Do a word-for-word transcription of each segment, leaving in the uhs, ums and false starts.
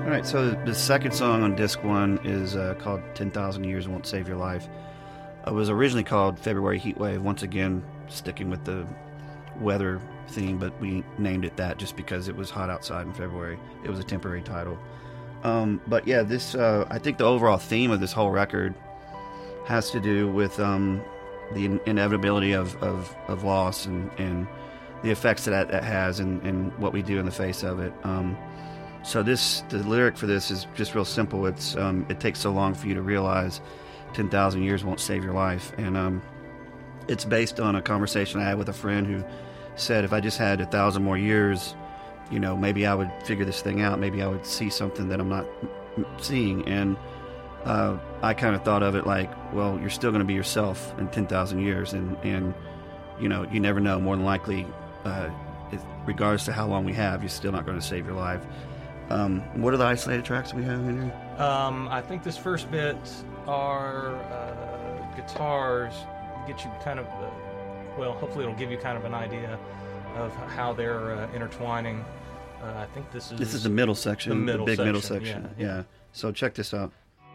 All right, so the second song on disc one is uh, called ten thousand Years Won't Save Your Life. It was originally called February Heatwave, once again sticking with the weather theme, but we named it that just because it was hot outside in February. It was a temporary title. Um, but yeah, this uh, I think the overall theme of this whole record has to do with um, the in- inevitability of, of, of loss and, and the effects that that has and, and what we do in the face of it. Um, so this the lyric for this is just real simple. It's um, it takes so long for you to realize ten thousand years won't save your life. And um, it's based on a conversation I had with a friend who said if I just had a thousand more years, you know, maybe I would figure this thing out. Maybe I would see something that I'm not seeing. And uh, I kind of thought of it like, well, you're still going to be yourself in ten thousand years. And, and, you know, you never know. More than likely, uh, if, regardless to how long we have, you're still not going to save your life. Um, what are the isolated tracks we have in here? Um, I think this first bit are uh, guitars, get you kind of, uh, well, hopefully it'll give you kind of an idea of how they're uh, intertwining. Uh, I think this is... This is the middle section, the, middle the big section, middle section. Yeah, yeah. yeah. So check this out.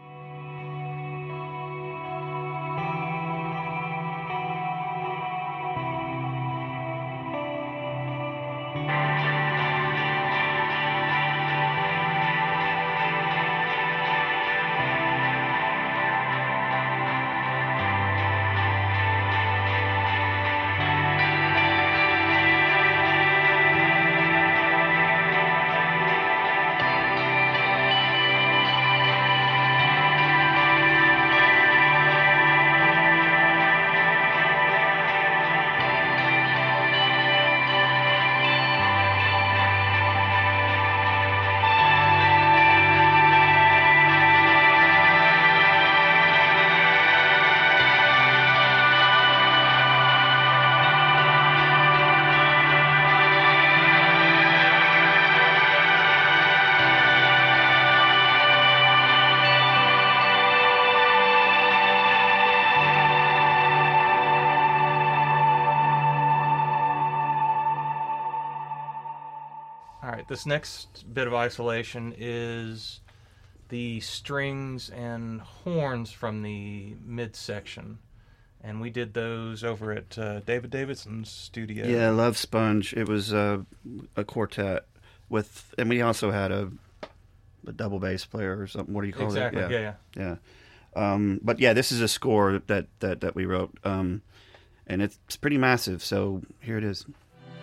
All right, this next bit of isolation is the strings and horns from the midsection. And we did those over at uh, David Davidson's studio. Yeah, Love Sponge. It was uh, a quartet with, and we also had a, a double bass player or something. What do you call exactly. it? Exactly, yeah, yeah. yeah. Um, but yeah, this is a score that, that, that we wrote. Um, and it's pretty massive, so here it is.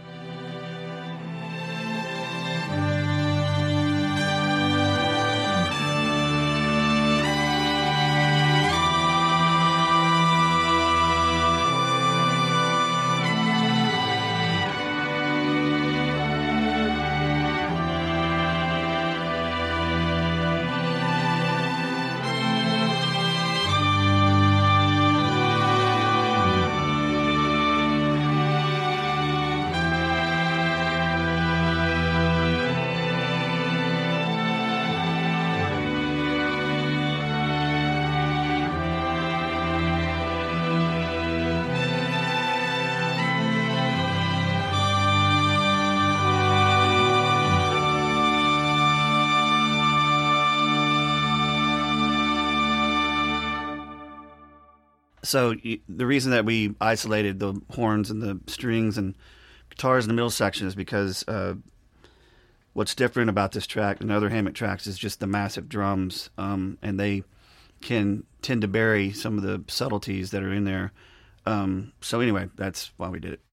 So the reason that we isolated the horns and the strings and guitars in the middle section is because uh, what's different about this track than other Hammett tracks is just the massive drums, um, and they can tend to bury some of the subtleties that are in there. Um, so anyway, that's why we did it.